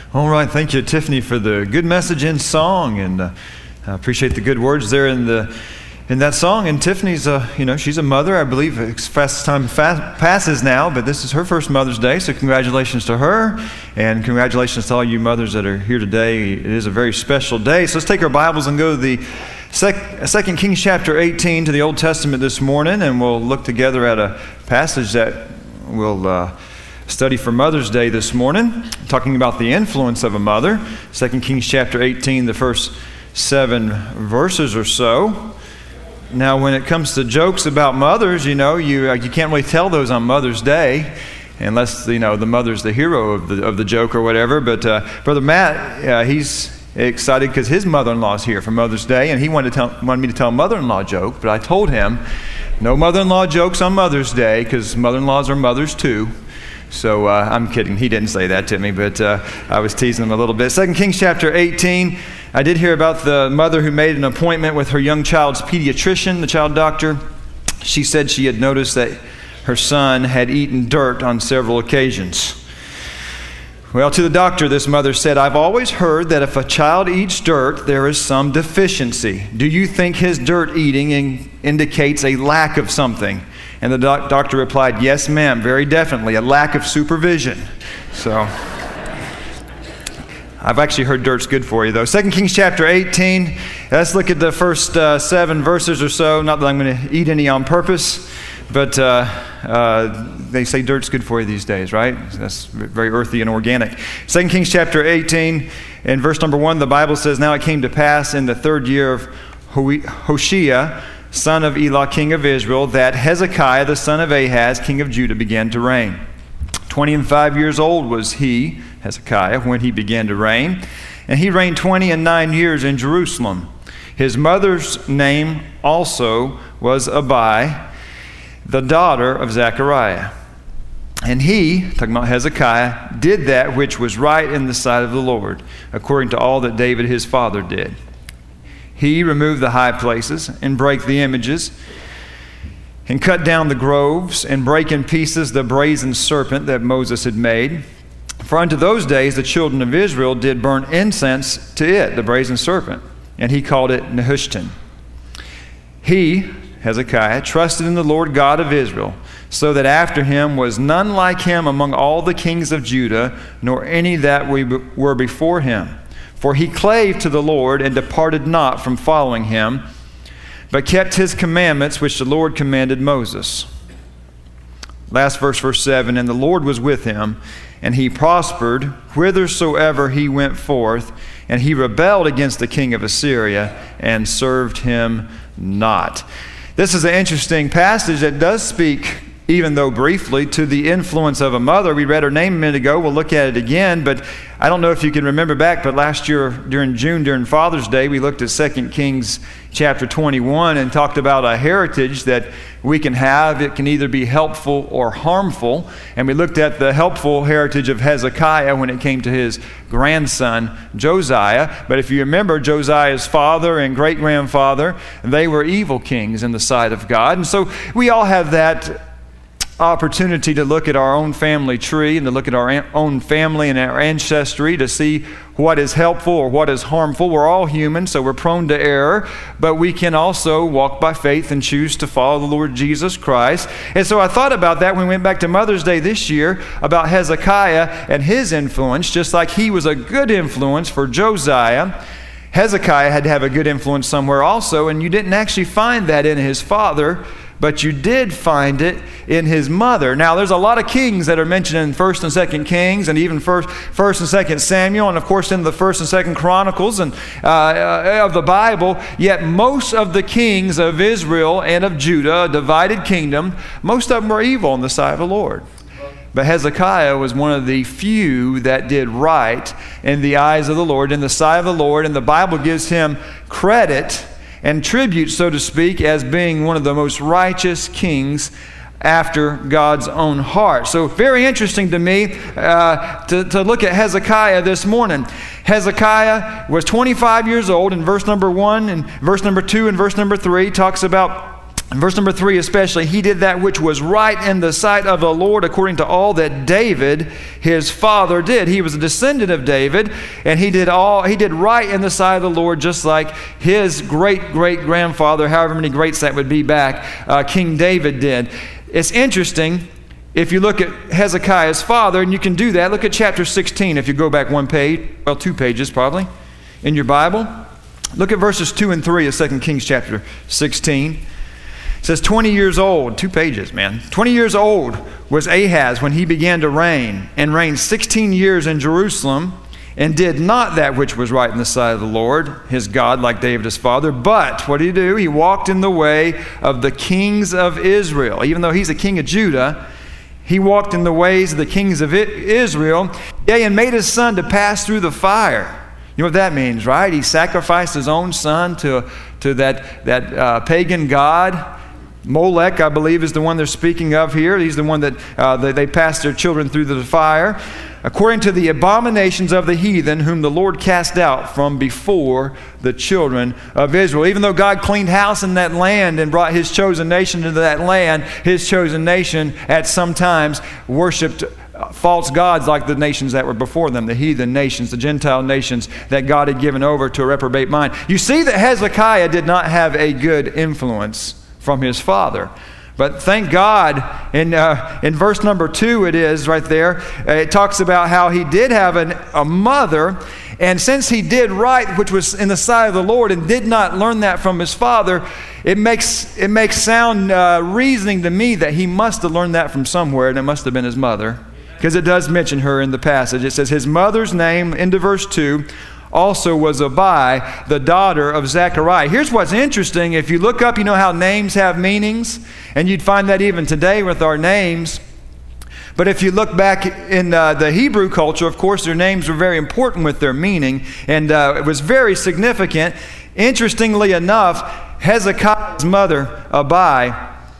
All right, thank you, Tiffany, for the good message in song, and I appreciate the good words there in that song. And Tiffany's, she's a mother, I believe, as fast as time passes now, but this is her first Mother's Day, so congratulations to her, and congratulations to all you mothers that are here today. It is a very special day. So let's take our Bibles and go to the 2 Kings chapter 18 to the Old Testament this morning, and we'll look together at a passage that we'll study for Mother's Day this morning, talking about the influence of a mother. 2 Kings chapter 18, the first 7 verses or so. Now, when it comes to jokes about mothers, you can't really tell those on Mother's Day, unless the mother's the hero of the joke or whatever. But Brother Matt, he's excited because his mother-in-law is here for Mother's Day, and he wanted me to tell a mother-in-law joke. But I told him no mother-in-law jokes on Mother's Day because mother-in-laws are mothers too. So I'm kidding. He didn't say that to me, but I was teasing him a little bit. 2 Kings chapter 18. I did hear about the mother who made an appointment with her young child's pediatrician, the child doctor. She said she had noticed that her son had eaten dirt on several occasions. Well, to the doctor, this mother said, "I've always heard that if a child eats dirt, there is some deficiency. Do you think his dirt eating indicates a lack of something?" And the doctor replied, "Yes, ma'am, very definitely, a lack of supervision." So, I've actually heard dirt's good for you, though. 2 Kings chapter 18, let's look at the first 7 verses or so. Not that I'm going to eat any on purpose, but they say dirt's good for you these days, right? That's very earthy and organic. 2 Kings chapter 18, in verse number 1, the Bible says, "Now it came to pass in the 3rd year of Hoshea, son of Elah, king of Israel, that Hezekiah, the son of Ahaz, king of Judah, began to reign. 25 years old was he, Hezekiah, when he began to reign, and he reigned 29 years in Jerusalem. His mother's name also was Abi, the daughter of Zechariah. And he," talking about Hezekiah, "did that which was right in the sight of the Lord, according to all that David his father did. He removed the high places and brake the images and cut down the groves and brake in pieces the brazen serpent that Moses had made. For unto those days the children of Israel did burn incense to it, the brazen serpent, and he called it Nehushtan. He," Hezekiah, "trusted in the Lord God of Israel, so that after him was none like him among all the kings of Judah, nor any that were before him. For he clave to the Lord and departed not from following him, but kept his commandments which the Lord commanded Moses." Last verse, verse 7, "And the Lord was with him, and he prospered whithersoever he went forth, and he rebelled against the king of Assyria and served him not." This is an interesting passage that does speak, even though briefly, to the influence of a mother. We read her name a minute ago. We'll look at it again, but I don't know if you can remember back, but last year during June, during Father's Day, we looked at 2 Kings chapter 21 and talked about a heritage that we can have. It can either be helpful or harmful, and we looked at the helpful heritage of Hezekiah when it came to his grandson Josiah. But if you remember, Josiah's father and great-grandfather, they were evil kings in the sight of God, and so we all have that opportunity to look at our own family tree and to look at our own family and our ancestry to see what is helpful or what is harmful. We're all human, so we're prone to error, but we can also walk by faith and choose to follow the Lord Jesus Christ. And so I thought about that when we went back to Mother's Day this year, about Hezekiah and his influence. Just like he was a good influence for Josiah, Hezekiah had to have a good influence somewhere also, and you didn't actually find that in his father, but you did find it in his mother. Now, there's a lot of kings that are mentioned in 1st and 2nd Kings, and even 1st and 2nd Samuel, and of course in the 1st and 2nd Chronicles and of the Bible. Yet most of the kings of Israel and of Judah, a divided kingdom, most of them were evil in the sight of the Lord. But Hezekiah was one of the few that did right in the eyes of the Lord, in the sight of the Lord, and the Bible gives him credit and tribute, so to speak, as being one of the most righteous kings after God's own heart. So very interesting to me to look at Hezekiah this morning. Hezekiah was 25 years old, and verse number 1 and verse number 2 and verse number 3 talks about In verse number 3 especially, he did that which was right in the sight of the Lord according to all that David, his father, did. He was a descendant of David, and he did right in the sight of the Lord, just like his great-great-grandfather, however many greats that would be back, King David did. It's interesting, if you look at Hezekiah's father, and you can do that, look at chapter 16 if you go back one page, well, 2 pages probably, in your Bible. Look at verses 2 and 3 of 2 Kings chapter 16. It says 20 years old, 2 pages, man. 20 years old was Ahaz when he began to reign, and reigned 16 years in Jerusalem, and did not that which was right in the sight of the Lord, his God, like David his father. But what did he do? He walked in the way of the kings of Israel. Even though he's a king of Judah, he walked in the ways of the kings of Israel, yea, and made his son to pass through the fire. You know what that means, right? He sacrificed his own son to that pagan god. Molech, I believe, is the one they're speaking of here. He's the one that they passed their children through the fire. According to the abominations of the heathen, whom the Lord cast out from before the children of Israel. Even though God cleaned house in that land and brought his chosen nation into that land, his chosen nation at some times worshipped false gods like the nations that were before them, the heathen nations, the Gentile nations that God had given over to a reprobate mind. You see that Hezekiah did not have a good influence from his father. But thank God, in verse number 2 it is right there, it talks about how he did have a mother, and since he did right, which was in the sight of the Lord, and did not learn that from his father, it makes sound reasoning to me that he must have learned that from somewhere, and it must have been his mother, because it does mention her in the passage. It says his mother's name, into verse 2, also was Abi, the daughter of Zechariah. Here's what's interesting. If you look up, you know how names have meanings, and you'd find that even today with our names. But if you look back in the Hebrew culture, of course, their names were very important with their meaning, and it was very significant. Interestingly enough, Hezekiah's mother, Abi,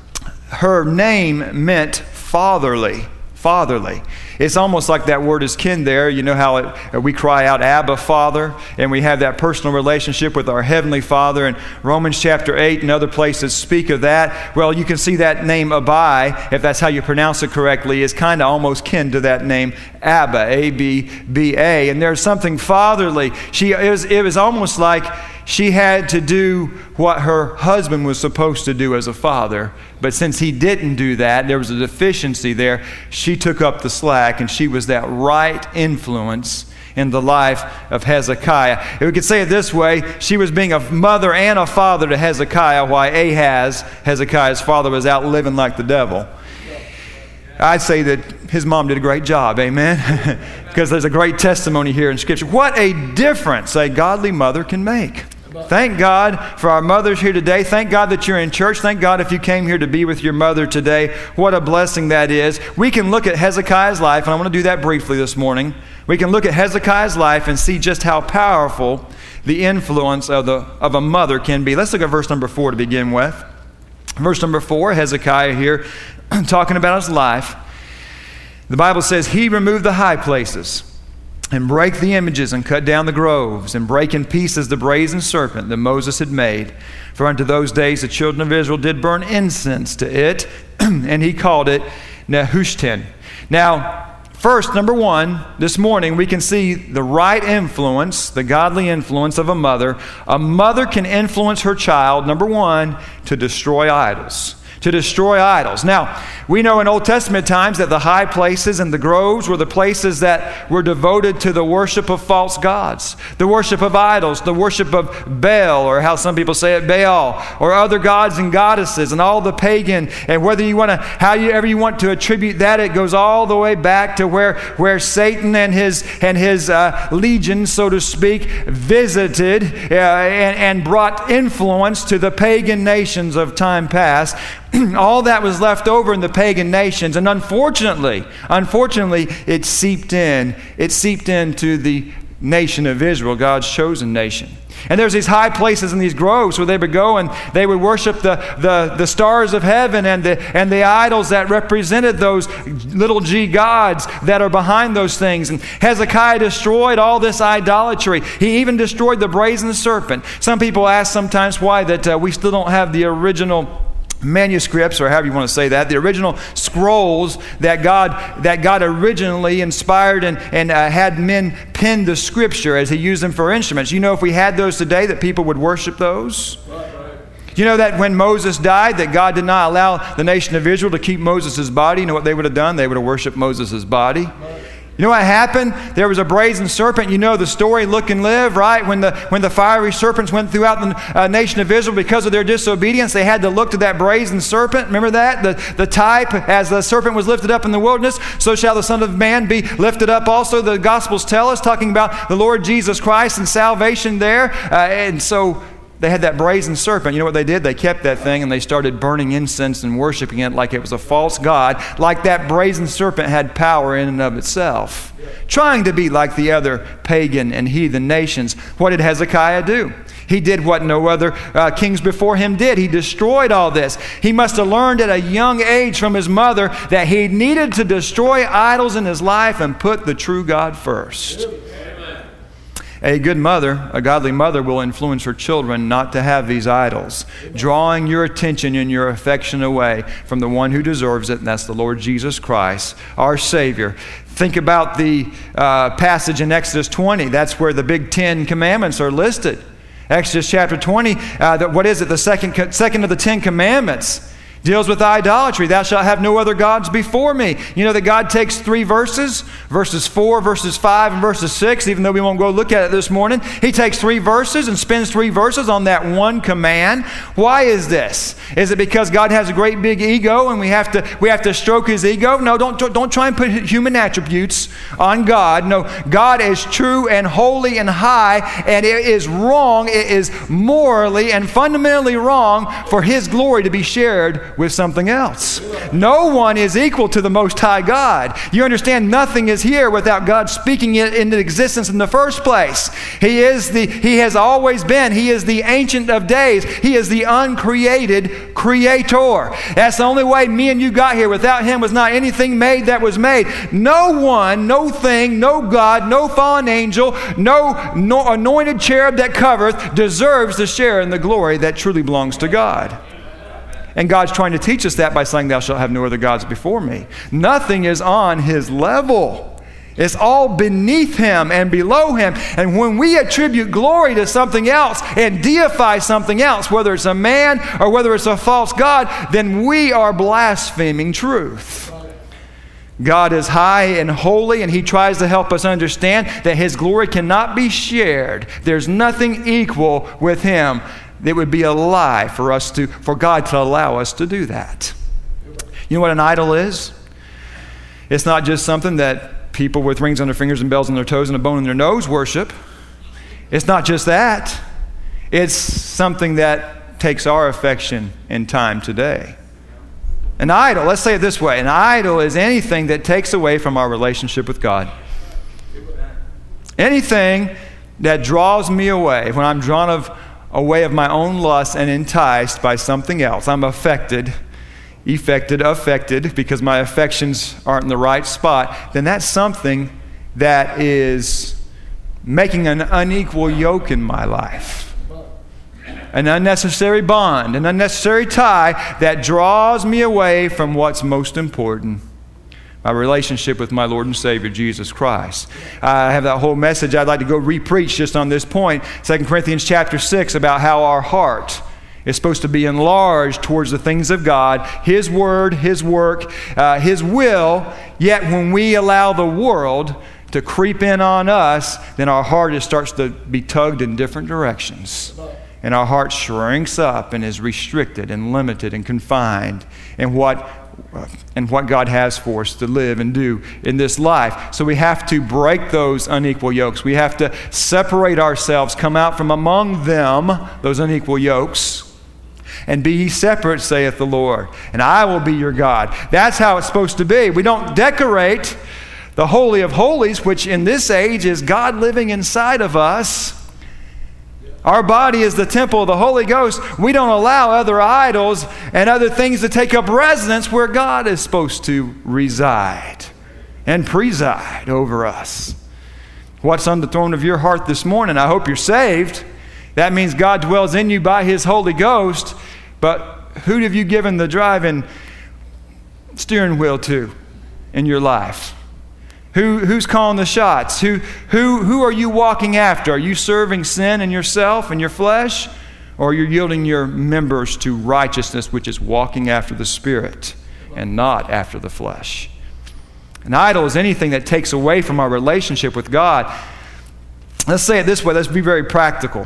her name meant fatherly. Fatherly. It's almost like that word is kin there. You know how we cry out, Abba, Father, and we have that personal relationship with our Heavenly Father. And Romans chapter 8 and other places speak of that. Well, you can see that name Abi, if that's how you pronounce it correctly, is kind of almost kin to that name Abba, A-B-B-A. And there's something fatherly. It was almost like she had to do what her husband was supposed to do as a father. But since he didn't do that, there was a deficiency there. She took up the slack, and she was that right influence in the life of Hezekiah. If we could say it this way, she was being a mother and a father to Hezekiah, while Ahaz, Hezekiah's father, was out living like the devil. I'd say that his mom did a great job, amen? Because there's a great testimony here in Scripture. What a difference a godly mother can make. Thank God for our mothers here today. Thank God that you're in church. Thank God if you came here to be with your mother today. What a blessing that is. We can look at Hezekiah's life, and I want to do that briefly this morning. We can look at Hezekiah's life and see just how powerful the influence of a mother can be. Let's look at verse number 4 to begin with. Verse number 4, Hezekiah here talking about his life. The Bible says, he removed the high places, and brake the images, and cut down the groves, and brake in pieces the brazen serpent that Moses had made. For unto those days the children of Israel did burn incense to it, and he called it Nehushtan. Now, first, number 1, this morning we can see the right influence, the godly influence of a mother. A mother can influence her child, number 1, to destroy idols. To destroy idols. Now, we know in Old Testament times that the high places and the groves were the places that were devoted to the worship of false gods, the worship of idols, the worship of Baal, or how some people say it, Baal, or other gods and goddesses, and all the pagan, and whether you want to, however you want to attribute that, it goes all the way back to where Satan and his legion, so to speak, visited and brought influence to the pagan nations of time past. All that was left over in the pagan nations, and unfortunately, it seeped into the nation of Israel, God's chosen nation. And there's these high places and these groves where they would go and they would worship the stars of heaven and the idols that represented those little g gods that are behind those things. And Hezekiah destroyed all this idolatry. He even destroyed the brazen serpent. Some people ask sometimes why that we still don't have the original manuscripts, or however you want to say that, the original scrolls that God originally inspired and had men pen the Scripture as He used them for instruments. You know, if we had those today, that people would worship those. You know that when Moses died, that God did not allow the nation of Israel to keep Moses' body. You know what they would have done? They would have worshiped Moses' body. You know what happened? There was a brazen serpent. You know the story, Look and Live, right? When the fiery serpents went throughout the nation of Israel because of their disobedience, they had to look to that brazen serpent. Remember that? The type, as the serpent was lifted up in the wilderness, so shall the Son of Man be lifted up also. The Gospels tell us, talking about the Lord Jesus Christ and salvation there. And so they had that brazen serpent. You know what they did? They kept that thing and they started burning incense and worshiping it like it was a false god, like that brazen serpent had power in and of itself. Trying to be like the other pagan and heathen nations. What did Hezekiah do? He did what no other kings before him did. He destroyed all this. He must have learned at a young age from his mother that he needed to destroy idols in his life and put the true God first. A good mother, a godly mother, will influence her children not to have these idols, drawing your attention and your affection away from the one who deserves it, and that's the Lord Jesus Christ, our Savior. Think about the passage in Exodus 20. That's where the big 10 commandments are listed. Exodus chapter 20, what is it? The second of the 10 commandments deals with idolatry. Thou shalt have no other gods before me. You know that God takes 3 verses 4, verses 5, and verses 6, even though we won't go look at it this morning. He takes 3 verses and spends 3 verses on that one command. Why is this? Is it because God has a great big ego and we have to stroke His ego? No, don't try and put human attributes on God. No, God is true and holy and high, and it is wrong. It is morally and fundamentally wrong for His glory to be shared with something else. No one is equal to the Most High God. You understand, nothing is here without God speaking it into existence in the first place. He has always been. He is the Ancient of Days. He is the uncreated Creator. That's the only way me and you got here. Without Him was not anything made that was made. No one, no thing, no God, no fallen angel, no anointed cherub that covereth deserves to share in the glory that truly belongs to God. And God's trying to teach us that by saying, thou shalt have no other gods before me. Nothing is on His level. It's all beneath Him and below Him. And when we attribute glory to something else and deify something else, whether it's a man or whether it's a false god, then we are blaspheming truth. God is high and holy, and He tries to help us understand that His glory cannot be shared. There's nothing equal with Him. It would be a lie for God to allow us to do that. You know what an idol is? It's not just something that people with rings on their fingers and bells on their toes and a bone in their nose worship. It's not just that. It's something that takes our affection and time today. An idol, let's say it this way, an idol is anything that takes away from our relationship with God. Anything that draws me away, when I'm drawn away of my own lust and enticed by something else. I'm affected because my affections aren't in the right spot. Then that's something that is making an unequal yoke in my life. An unnecessary bond, an unnecessary tie that draws me away from what's most important. My relationship with my Lord and Savior, Jesus Christ. I have that whole message I'd like to go re-preach just on this point. 2 Corinthians chapter 6, about how our heart is supposed to be enlarged towards the things of God, His Word, His work, His will. Yet when we allow the world to creep in on us, then our heart starts to be tugged in different directions. And our heart shrinks up and is restricted and limited and confined in what God has for us to live and do in this life. So we have to break those unequal yokes. We have to separate ourselves, come out from among them, those unequal yokes, and be ye separate, saith the Lord, and I will be your God. That's how it's supposed to be. We don't decorate the Holy of Holies, which in this age is God living inside of us. Our body is the temple of the Holy Ghost. We don't allow other idols and other things to take up residence where God is supposed to reside and preside over us. What's on the throne of your heart this morning? I hope you're saved. That means God dwells in you by His Holy Ghost. But who have you given the driving steering wheel to in your life? Who's calling the shots? Who are you walking after? Are you serving sin and yourself and your flesh? Or you're yielding your members to righteousness, which is walking after the Spirit and not after the flesh. An idol is anything that takes away from our relationship with God. Let's say it this way. Let's be very practical.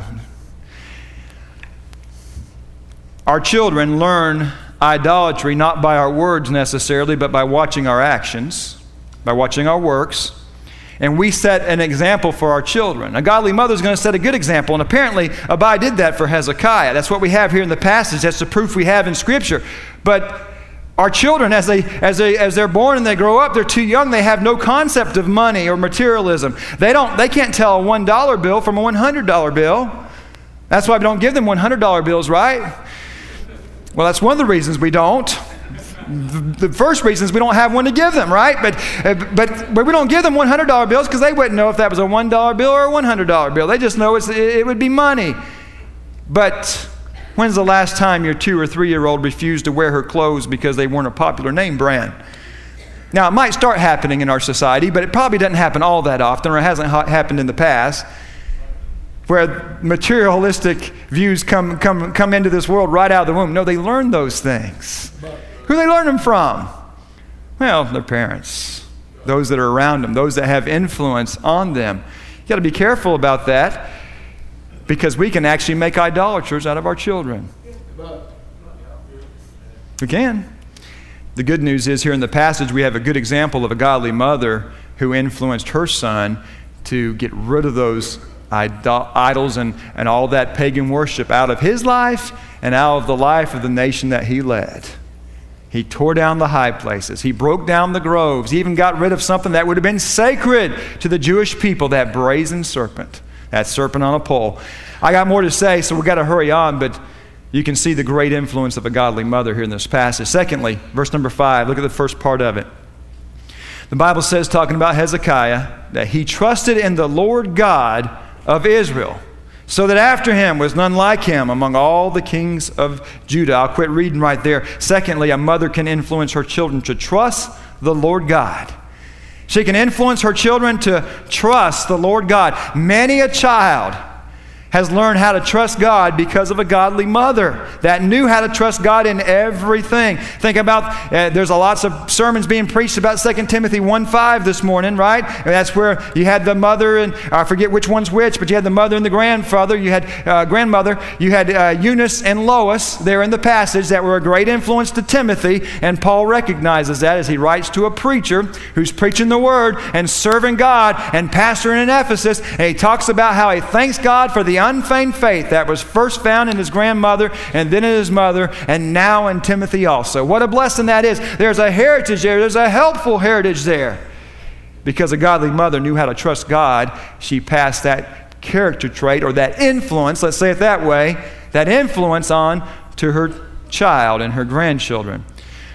Our children learn idolatry not by our words necessarily, but by watching our actions, by watching our works. And we set an example for our children. A godly mother is going to set a good example. And apparently, Abai did that for Hezekiah. That's what we have here in the passage. That's the proof we have in Scripture. But our children, as they're born and they grow up, they're too young. They have no concept of money or materialism. They can't tell a $1 bill from a $100 bill. That's why we don't give them $100 bills, right? Well, that's one of the reasons we don't. The first reason is we don't have one to give them, right? But we don't give them $100 bills because they wouldn't know if that was a $1 bill or a $100 bill. They just know it would be money. But when's the last time your 2 or 3-year-old refused to wear her clothes because they weren't a popular name brand? Now, it might start happening in our society, but it probably doesn't happen all that often, or it hasn't happened in the past, where materialistic views come into this world right out of the womb. No, they learn those things. Who do they learn them from? Well, their parents, those that are around them, those that have influence on them. You got to be careful about that because we can actually make idolaters out of our children. We can. The good news is here in the passage we have a good example of a godly mother who influenced her son to get rid of those idols and all that pagan worship out of his life and out of the life of the nation that he led. He tore down the high places. He broke down the groves. He even got rid of something that would have been sacred to the Jewish people, that brazen serpent, that serpent on a pole. I got more to say, so we've got to hurry on, but you can see the great influence of a godly mother here in this passage. Secondly, verse number 5, look at the first part of it. The Bible says, talking about Hezekiah, that he trusted in the Lord God of Israel, so that after him was none like him among all the kings of Judah. I'll quit reading right there. Secondly, a mother can influence her children to trust the Lord God. She can influence her children to trust the Lord God. Many a child has learned how to trust God because of a godly mother that knew how to trust God in everything. Think about, there's lots of sermons being preached about 2 Timothy 1:5 this morning, right? And that's where you had the mother, and I forget which one's which, but you had the mother and the grandfather. You had grandmother. You had Eunice and Lois there in the passage that were a great influence to Timothy, and Paul recognizes that as he writes to a preacher who's preaching the word and serving God and pastoring in Ephesus, and he talks about how he thanks God for the unfeigned faith that was first found in his grandmother and then in his mother and now in Timothy also. What a blessing that is. There's a heritage there. There's a helpful heritage there. Because a godly mother knew how to trust God, she passed that character trait or that influence, let's say it that way, that influence on to her child and her grandchildren.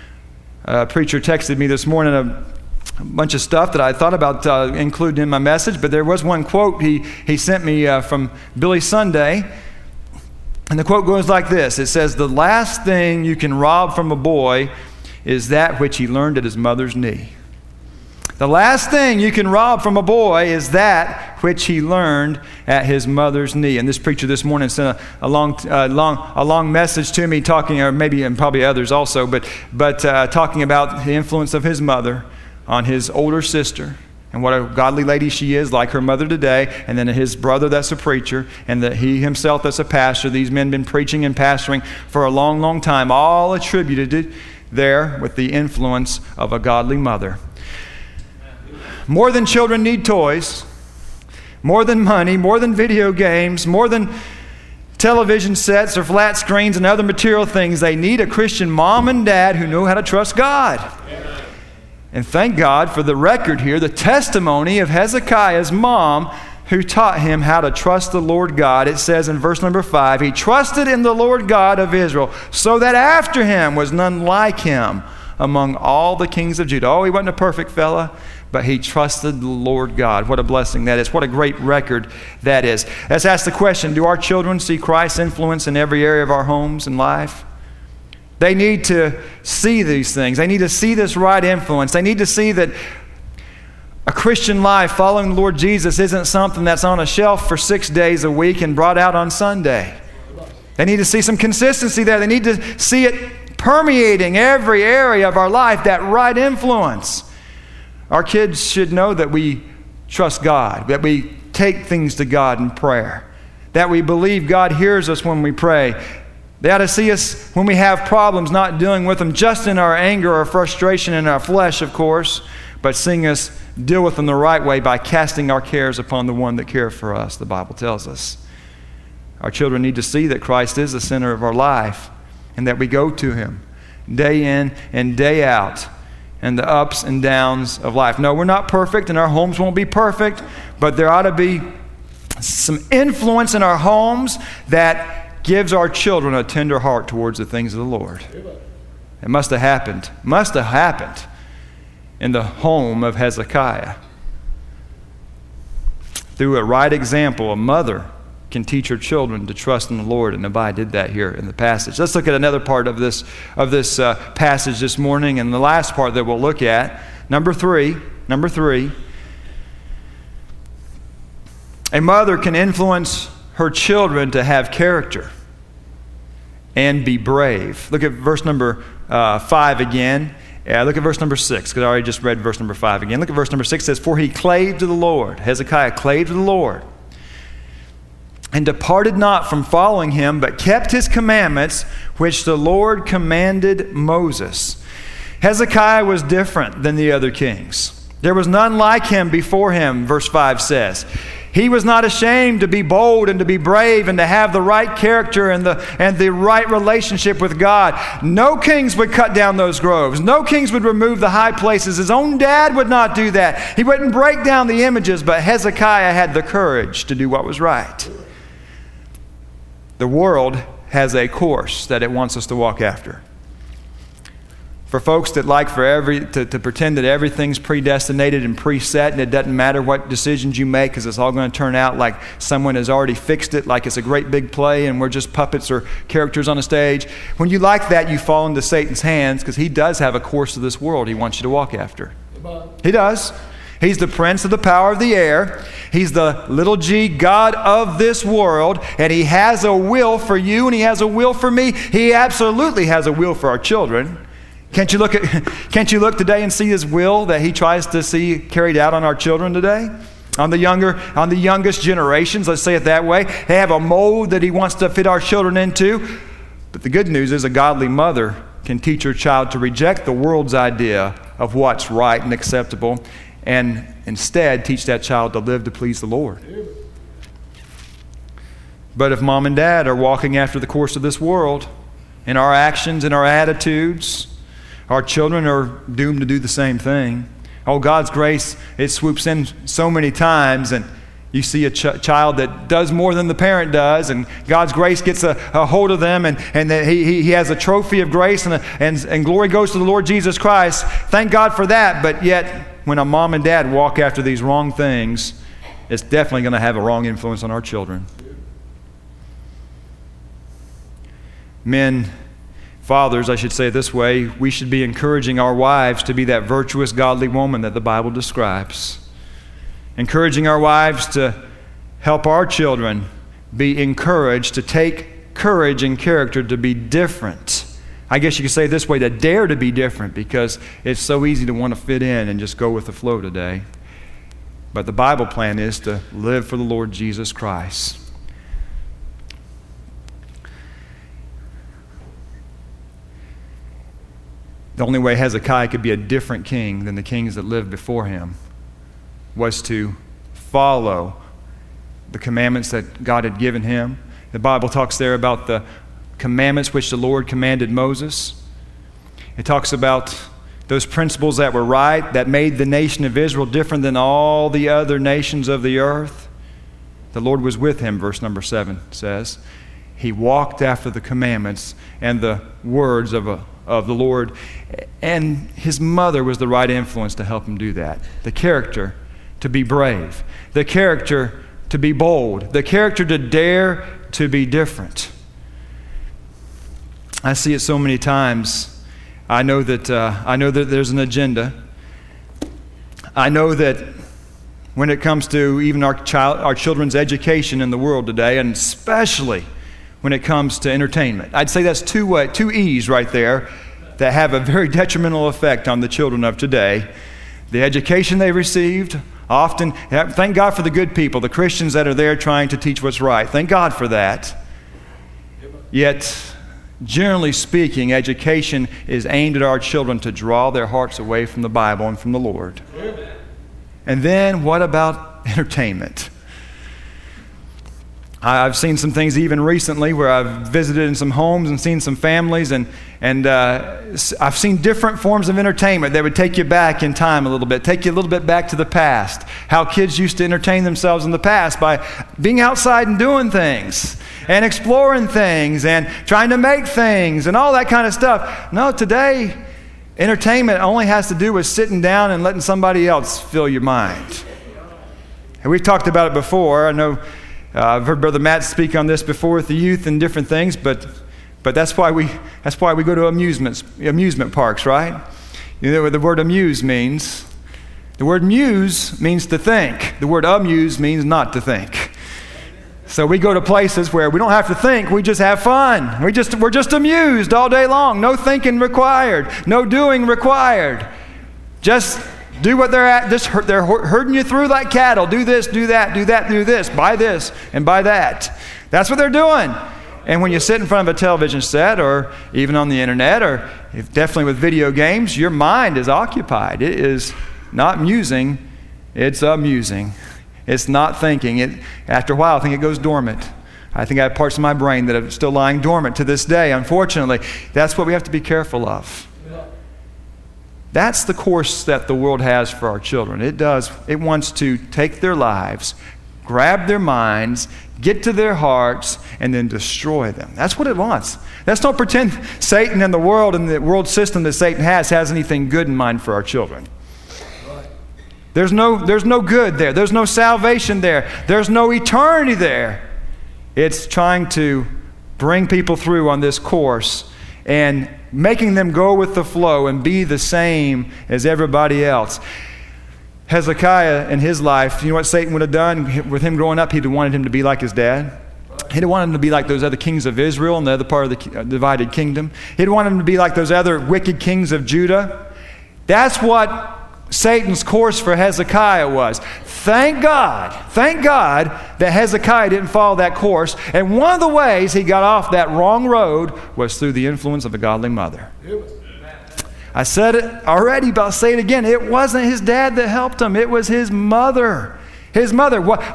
A preacher texted me this morning a bunch of stuff that I thought about including in my message, but there was one quote he sent me from Billy Sunday, and the quote goes like this. It says, "The last thing you can rob from a boy is that which he learned at his mother's knee." The last thing you can rob from a boy is that which he learned at his mother's knee. And this preacher this morning sent a long message to me talking, or maybe and probably others also, but talking about the influence of his mother on his older sister and what a godly lady she is, like her mother today, and then his brother that's a preacher, and that he himself that's a pastor. These men have been preaching and pastoring for a long, long time, all attributed there with the influence of a godly mother. More than children need toys, more than money, more than video games, more than television sets or flat screens and other material things, they need a Christian mom and dad who know how to trust God. And thank God for the record here, the testimony of Hezekiah's mom who taught him how to trust the Lord God. It says in verse number 5, he trusted in the Lord God of Israel, so that after him was none like him among all the kings of Judah. Oh, he wasn't a perfect fella, but he trusted the Lord God. What a blessing that is. What a great record that is. Let's ask the question, do our children see Christ's influence in every area of our homes and life? They need to see these things. They need to see this right influence. They need to see that a Christian life following the Lord Jesus isn't something that's on a shelf for 6 days a week and brought out on Sunday. They need to see some consistency there. They need to see it permeating every area of our life, that right influence. Our kids should know that we trust God, that we take things to God in prayer, that we believe God hears us when we pray. They ought to see us when we have problems, not dealing with them just in our anger or frustration in our flesh, of course, but seeing us deal with them the right way by casting our cares upon the one that cares for us, the Bible tells us. Our children need to see that Christ is the center of our life and that we go to Him day in and day out in the ups and downs of life. No, we're not perfect and our homes won't be perfect, but there ought to be some influence in our homes that gives our children a tender heart towards the things of the Lord. It must have happened in the home of Hezekiah. Through a right example, a mother can teach her children to trust in the Lord, and Nabai did that here in the passage. Let's look at another part of this passage this morning, and the last part that we'll look at, number three. A mother can influence her children to have character and be brave. Look at verse number 5 again. Look at verse number 6, because I already just read verse number 5 again. Look at verse number 6. It says, "For he clave to the Lord." Hezekiah clave to the Lord, "and departed not from following him, but kept his commandments, which the Lord commanded Moses." Hezekiah was different than the other kings. There was none like him before him, verse 5 says. He was not ashamed to be bold and to be brave and to have the right character and the right relationship with God. No kings would cut down those groves. No kings would remove the high places. His own dad would not do that. He wouldn't break down the images, but Hezekiah had the courage to do what was right. The world has a course that it wants us to walk after. For folks that like to pretend that everything's predestinated and preset and it doesn't matter what decisions you make because it's all going to turn out like someone has already fixed it, like it's a great big play and we're just puppets or characters on a stage. When you like that, you fall into Satan's hands because he does have a course of this world he wants you to walk after. He does. He's the prince of the power of the air. He's the little g God of this world, and he has a will for you and he has a will for me. He absolutely has a will for our children. Can't you look today and see his will that he tries to see carried out on our children today? On the youngest generations, let's say it that way. They have a mold that he wants to fit our children into. But the good news is a godly mother can teach her child to reject the world's idea of what's right and acceptable and instead teach that child to live to please the Lord. But if mom and dad are walking after the course of this world in our actions and our attitudes, our children are doomed to do the same thing. Oh, God's grace, it swoops in so many times, and you see a child that does more than the parent does, and God's grace gets a hold of them, and he has a trophy of grace, and glory goes to the Lord Jesus Christ. Thank God for that, but yet when a mom and dad walk after these wrong things, it's definitely going to have a wrong influence on our children. Fathers, I should say it this way, we should be encouraging our wives to be that virtuous, godly woman that the Bible describes. Encouraging our wives to help our children be encouraged to take courage and character to be different. I guess you could say it this way, to dare to be different, because it's so easy to want to fit in and just go with the flow today. But the Bible plan is to live for the Lord Jesus Christ. The only way Hezekiah could be a different king than the kings that lived before him was to follow the commandments that God had given him. The Bible talks there about the commandments which the Lord commanded Moses. It talks about those principles that were right, that made the nation of Israel different than all the other nations of the earth. The Lord was with him, verse number 7 says. He walked after the commandments and the words of the Lord, and his mother was the right influence to help him do that. The character to be brave, the character to be bold, the character to dare to be different. I see it so many times. I know that there's an agenda. I know that when it comes to even our children's education in the world today, and especially when it comes to entertainment, I'd say that's two E's right there that have a very detrimental effect on the children of today. The education they received, often, thank God for the good people, the Christians that are there trying to teach what's right. Thank God for that. Yet, generally speaking, education is aimed at our children to draw their hearts away from the Bible and from the Lord. Amen. And then what about entertainment? I've seen some things even recently where I've visited in some homes and seen some families, and I've seen different forms of entertainment that would take you back in time a little bit, take you a little bit back to the past, how kids used to entertain themselves in the past by being outside and doing things and exploring things and trying to make things and all that kind of stuff. No, today, entertainment only has to do with sitting down and letting somebody else fill your mind. And we've talked about it before. I know I've heard Brother Matt speak on this before with the youth and different things, but that's why we go to amusement parks, right? You know what the word amuse means? The word muse means to think. The word amuse means not to think. So we go to places where we don't have to think, we just have fun. We're just amused all day long. No thinking required, no doing required. Just do what they're at. They're herding you through like cattle. Do this, do that, do that, do this. Buy this and buy that. That's what they're doing. And when you sit in front of a television set or even on the internet or definitely with video games, your mind is occupied. It is not musing, it's amusing. It's not thinking. After a while, I think it goes dormant. I think I have parts of my brain that are still lying dormant to this day, unfortunately. That's what we have to be careful of. That's the course that the world has for our children. It wants to take their lives, grab their minds, get to their hearts, and then destroy them. That's what it wants. Let's not pretend Satan and the world and the world system that Satan has anything good in mind for our children. There's no good there. There's no salvation there. There's no eternity there. It's trying to bring people through on this course and making them go with the flow and be the same as everybody else. Hezekiah in his life, you know what Satan would have done with him growing up? He'd have wanted him to be like his dad. He'd have wanted him to be like those other kings of Israel in the other part of the divided kingdom. He'd want him to be like those other wicked kings of Judah. That's what Satan's course for Hezekiah was. Thank God that Hezekiah didn't follow that course. And one of the ways he got off that wrong road was through the influence of a godly mother. I said it already, but I'll say it again. It wasn't his dad that helped him. It was his mother. His mother.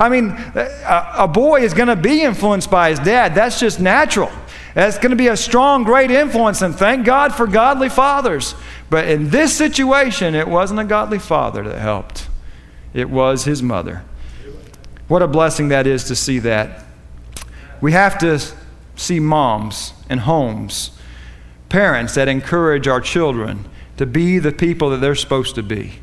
A boy is going to be influenced by his dad. That's just natural. That's going to be a strong, great influence, and thank God for godly fathers. But in this situation, it wasn't a godly father that helped. It was his mother. What a blessing that is to see that. We have to see moms and homes, parents that encourage our children to be the people that they're supposed to be.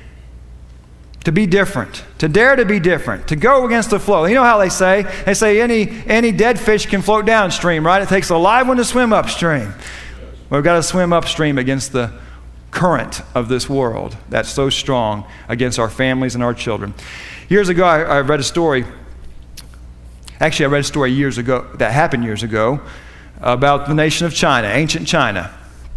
To be different, to dare to be different, to go against the flow. You know how they say? They say any dead fish can float downstream, right? It takes a live one to swim upstream. We've got to swim upstream against the current of this world that's so strong against our families and our children. Years ago, I read a story. Actually, I read a story that happened years ago about the nation of China, ancient China.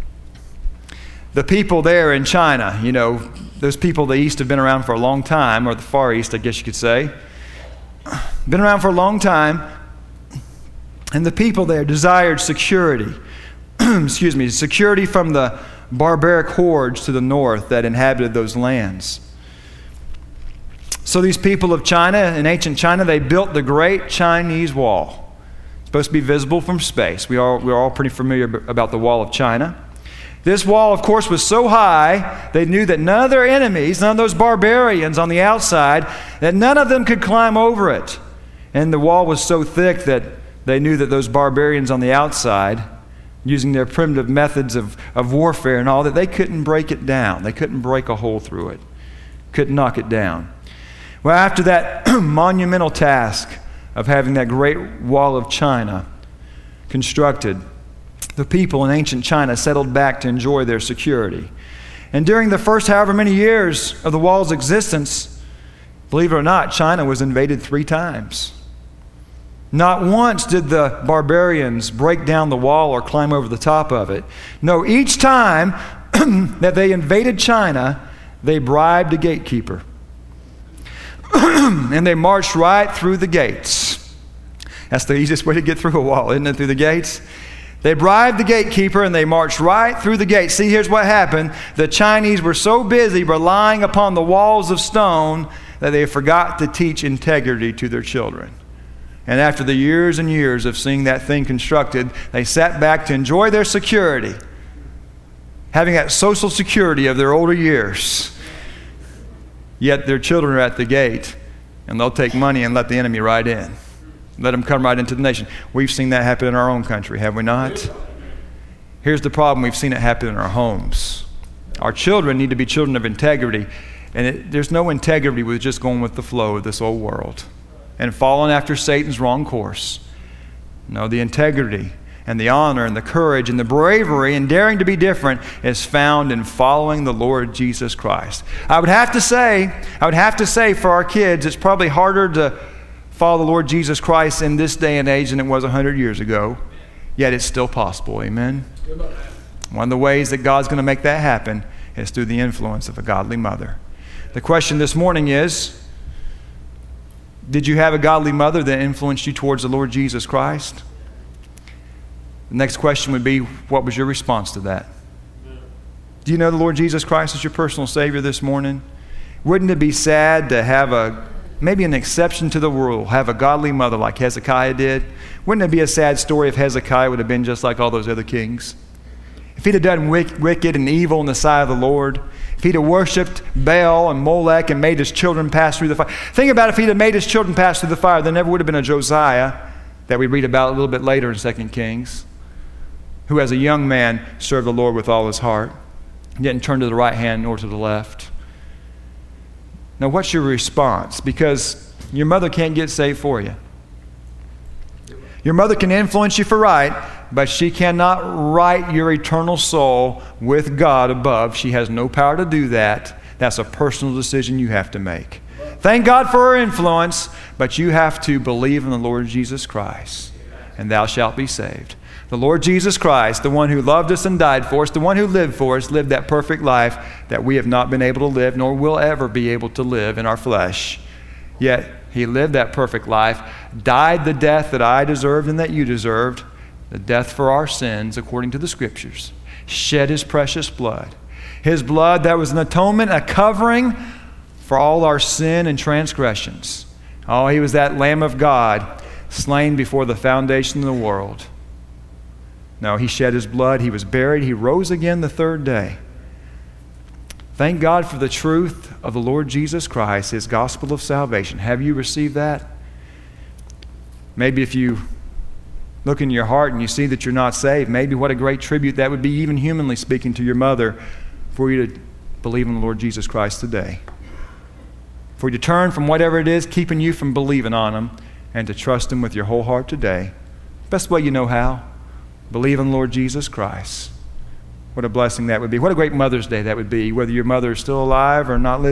The people there in China, you know, those people of the East have been around for a long time, or the Far East, I guess you could say. Been around for a long time, and the people there desired security. Security from the barbaric hordes to the north that inhabited those lands. So these people of China, in ancient China, they built the Great Chinese Wall. It's supposed to be visible from space. We're all pretty familiar about the Wall of China. This wall, of course, was so high, they knew that none of their enemies, none of those barbarians on the outside, that none of them could climb over it. And the wall was so thick that they knew that those barbarians on the outside, using their primitive methods of warfare and all, that they couldn't break it down. They couldn't break a hole through it. Couldn't knock it down. Well, after that monumental task of having that great wall of China constructed, the people in ancient China settled back to enjoy their security. And during the first however many years of the wall's existence, believe it or not, China was invaded 3 times. Not once did the barbarians break down the wall or climb over the top of it. No, each time that they invaded China, they bribed a gatekeeper. And they marched right through the gates. That's the easiest way to get through a wall, isn't it? Through the gates. They bribed the gatekeeper and they marched right through the gates. See, here's what happened. The Chinese were so busy relying upon the walls of stone that they forgot to teach integrity to their children. And after the years and years of seeing that thing constructed, they sat back to enjoy their security, having that social security of their older years. Yet their children are at the gate, and they'll take money and let the enemy right in. Let them come right into the nation. We've seen that happen in our own country, have we not? Here's the problem. We've seen it happen in our homes. Our children need to be children of integrity, and there's no integrity with just going with the flow of this old world and following after Satan's wrong course. No, the integrity and the honor and the courage and the bravery and daring to be different is found in following the Lord Jesus Christ. I would have to say for our kids, it's probably harder to follow the Lord Jesus Christ in this day and age than it was 100 years ago, yet it's still possible. Amen? One of the ways that God's going to make that happen is through the influence of a godly mother. The question this morning is, did you have a godly mother that influenced you towards the Lord Jesus Christ? The next question would be, what was your response to that? Do you know the Lord Jesus Christ as your personal Savior this morning? Wouldn't it be sad to have maybe an exception to the rule, have a godly mother like Hezekiah did? Wouldn't it be a sad story if Hezekiah would have been just like all those other kings? If he'd have done wicked and evil in the sight of the Lord, if he'd have worshipped Baal and Molech and made his children pass through the fire. Think about if he'd have made his children pass through the fire, there never would have been a Josiah that we read about a little bit later in 2 Kings, who as a young man served the Lord with all his heart, didn't turn to the right hand nor to the left. Now, what's your response? Because your mother can't get saved for you. Your mother can influence you for right, but she cannot right your eternal soul with God above. She has no power to do that. That's a personal decision you have to make. Thank God for her influence, but you have to believe in the Lord Jesus Christ, and thou shalt be saved. The Lord Jesus Christ, the one who loved us and died for us, the one who lived for us, lived that perfect life that we have not been able to live, nor will ever be able to live in our flesh. Yet he lived that perfect life, died the death that I deserved and that you deserved, the death for our sins according to the Scriptures, shed his precious blood. His blood that was an atonement, a covering for all our sin and transgressions. Oh, he was that Lamb of God slain before the foundation of the world. No, he shed his blood, he was buried, he rose again the 3rd day. Thank God for the truth of the Lord Jesus Christ, his gospel of salvation. Have you received that? Maybe if you look in your heart and you see that you're not saved, maybe what a great tribute that would be, even humanly speaking, to your mother, for you to believe in the Lord Jesus Christ today. For you to turn from whatever it is keeping you from believing on him and to trust him with your whole heart today. Best way you know how. Believe in the Lord Jesus Christ. What a blessing that would be. What a great Mother's Day that would be, whether your mother is still alive or not living.